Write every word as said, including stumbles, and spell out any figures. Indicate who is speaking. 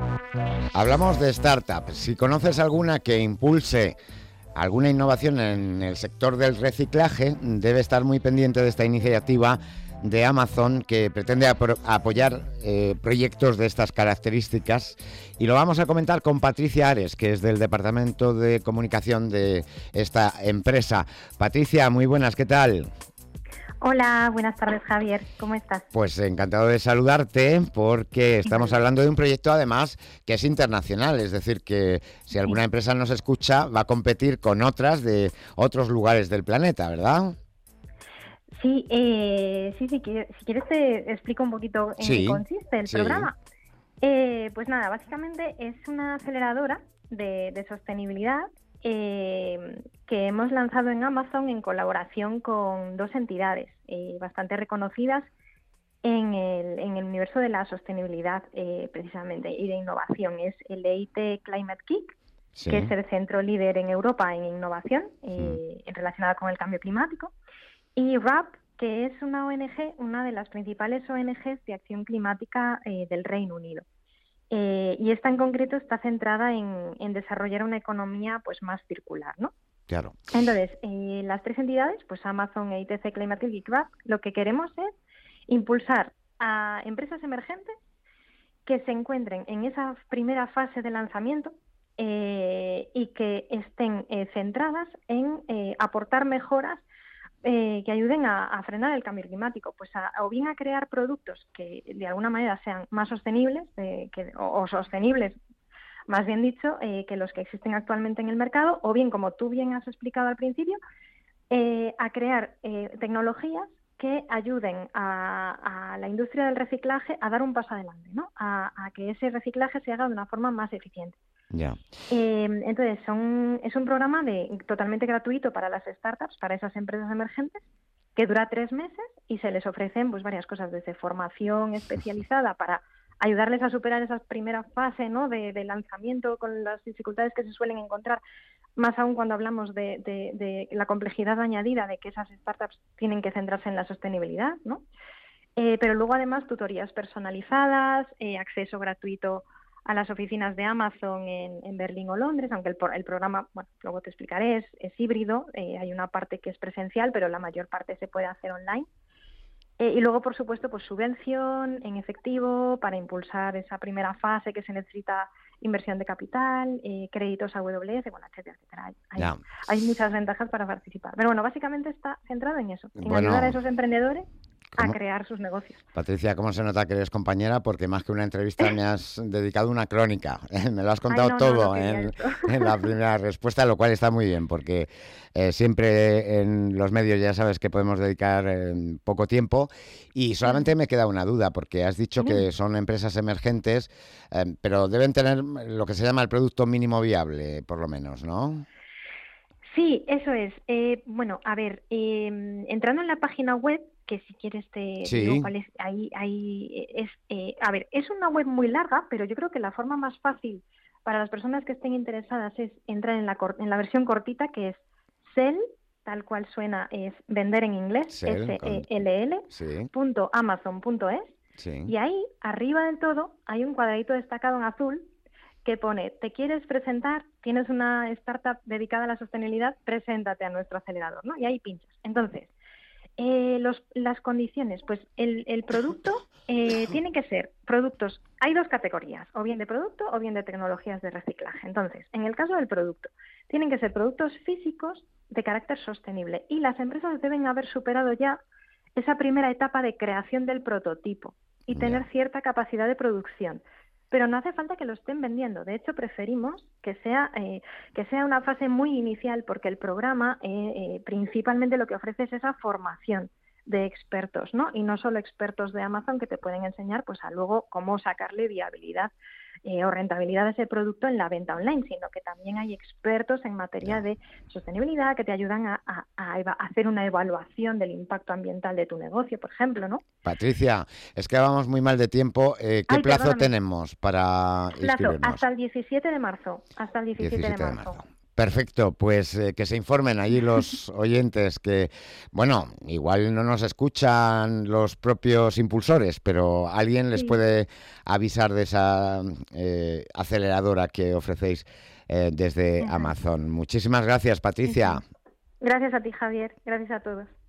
Speaker 1: Hablamos de startups. Si conoces alguna que impulse alguna innovación en el sector del reciclaje, debe estar muy pendiente de esta iniciativa de Amazon, que pretende ap- apoyar eh, proyectos de estas características, y lo vamos a comentar con Patricia Ares, que es del Departamento de Comunicación de esta empresa. Patricia, muy buenas, ¿qué tal?
Speaker 2: Hola, buenas tardes, Javier, ¿cómo estás?
Speaker 1: Pues encantado de saludarte, porque estamos
Speaker 2: Igualmente.
Speaker 1: hablando de un proyecto además que es internacional, es decir, que si alguna
Speaker 2: Sí,
Speaker 1: empresa nos escucha va a competir con otras de otros lugares del planeta, ¿verdad?
Speaker 2: sí, eh, sí, sí, qui- si quieres te explico un poquito en qué
Speaker 1: Sí,
Speaker 2: consiste el
Speaker 1: sí.
Speaker 2: programa. Eh, pues nada, básicamente es una aceleradora de, de sostenibilidad eh, que hemos lanzado en Amazon en colaboración con dos entidades eh, bastante reconocidas en el, en el universo de la sostenibilidad eh, precisamente y de innovación. Es el E I T Climate Kick, que es
Speaker 1: Sí.
Speaker 2: el centro líder en Europa en innovación
Speaker 1: Mm.
Speaker 2: eh, relacionada con el cambio climático, y R A P, que es una O N G, una de las principales O N Ges de acción climática eh, del Reino Unido. Eh, y esta en concreto está centrada en, en desarrollar una economía pues más circular, ¿no?
Speaker 1: Claro.
Speaker 2: Entonces, eh, las tres entidades, pues Amazon, E I T C, Climate y R A P, lo que queremos es impulsar a empresas emergentes que se encuentren en esa primera fase de lanzamiento eh, y que estén eh, centradas en eh, aportar mejoras eh, que ayuden a, a frenar el cambio climático, pues a, o bien a crear productos que de alguna manera sean más sostenibles eh, que, o, o sostenibles, más bien dicho, eh, que los que existen actualmente en el mercado, o bien, como tú bien has explicado al principio, eh, a crear eh, tecnologías que ayuden a, a la industria del reciclaje a dar un paso adelante, ¿no? A, a que ese reciclaje se haga de una forma más eficiente.
Speaker 1: Ya.
Speaker 2: Eh, entonces, son, es un programa de, totalmente gratuito para las startups, para esas empresas emergentes, que dura tres meses y se les ofrecen pues varias cosas, desde formación especializada para ayudarles a superar esa primera fase, ¿no? de, de lanzamiento con las dificultades que se suelen encontrar, más aún cuando hablamos de, de, de la complejidad añadida de que esas startups tienen que centrarse en la sostenibilidad, ¿no? Eh, pero luego además tutorías personalizadas, eh, acceso gratuito a las oficinas de Amazon en, en Berlín o Londres, aunque el, el programa, bueno, luego te explicaré, es, es híbrido, eh, hay una parte que es presencial, pero la mayor parte se puede hacer online. Eh, y luego, por supuesto, pues subvención en efectivo para impulsar esa primera fase que se necesita inversión de capital, eh, créditos a W S, bueno, etcétera, etcétera. Hay, hay,
Speaker 1: Ya.
Speaker 2: hay muchas ventajas para participar. Pero bueno, básicamente está centrado en eso, en ayudar a
Speaker 1: Bueno,
Speaker 2: esos emprendedores a
Speaker 1: ¿cómo?
Speaker 2: crear sus negocios.
Speaker 1: Patricia, ¿cómo se nota que eres compañera? Porque más que una entrevista me has dedicado una crónica. Me lo has
Speaker 2: Ay,
Speaker 1: contado
Speaker 2: no, no, no
Speaker 1: todo
Speaker 2: quería
Speaker 1: en,
Speaker 2: eso.
Speaker 1: en la primera respuesta, lo cual está muy bien, porque eh, siempre en los medios ya sabes que podemos dedicar eh, poco tiempo. Y solamente me queda una duda, porque has dicho que
Speaker 2: Dime.
Speaker 1: son empresas emergentes, eh, pero deben tener lo que se llama el producto mínimo viable, por lo menos, ¿no?
Speaker 2: Sí, eso es. Eh, bueno, a ver, eh, entrando en la página web, que si quieres te digo
Speaker 1: Sí,
Speaker 2: cuál es, ahí, ahí es, eh, a ver, es una web muy larga, pero yo creo que la forma más fácil para las personas que estén interesadas es entrar en la, cor- en la versión cortita, que es sell, tal cual suena, es vender en inglés,
Speaker 1: Cell, con...
Speaker 2: S-E-L-L,
Speaker 1: sí,
Speaker 2: punto amazon punto es,
Speaker 1: sí.
Speaker 2: y ahí, arriba del todo, hay un cuadradito destacado en azul que pone, ¿te quieres presentar? ¿Tienes una startup dedicada a la sostenibilidad? Preséntate a nuestro acelerador, ¿no? Y ahí pinchas. Entonces, eh, los, las condiciones, pues el, el producto eh, tiene que ser productos, hay dos categorías, o bien de producto o bien de tecnologías de reciclaje. Entonces, en el caso del producto, tienen que ser productos físicos de carácter sostenible y las empresas deben haber superado ya esa primera etapa de creación del prototipo y
Speaker 1: Ya.
Speaker 2: tener cierta capacidad de producción. Pero no hace falta que lo estén vendiendo. De hecho, preferimos que sea, eh, que sea una fase muy inicial, porque el programa eh, eh, principalmente lo que ofrece es esa formación de expertos, ¿no? Y no solo expertos de Amazon que te pueden enseñar pues a luego cómo sacarle viabilidad eh, o rentabilidad de ese producto en la venta online, sino que también hay expertos en materia
Speaker 1: Ya.
Speaker 2: de sostenibilidad que te ayudan a, a, a eva- a hacer una evaluación del impacto ambiental de tu negocio, por ejemplo, ¿no?
Speaker 1: Patricia, es que vamos muy mal de tiempo. Eh, ¿qué
Speaker 2: Ay,
Speaker 1: plazo
Speaker 2: perdóname.
Speaker 1: tenemos para
Speaker 2: Plazo,
Speaker 1: inscribirnos?
Speaker 2: hasta el diecisiete de marzo. Hasta el diecisiete de
Speaker 1: diecisiete de
Speaker 2: marzo.
Speaker 1: marzo. Perfecto, pues eh, que se informen allí los oyentes que, bueno, igual no nos escuchan los propios impulsores, pero alguien les
Speaker 2: Sí.
Speaker 1: puede avisar de esa eh, aceleradora que ofrecéis eh, desde
Speaker 2: Eso es,
Speaker 1: Amazon. Muchísimas gracias,
Speaker 2: eso
Speaker 1: Patricia.
Speaker 2: es. Gracias a ti, Javier. Gracias a todos.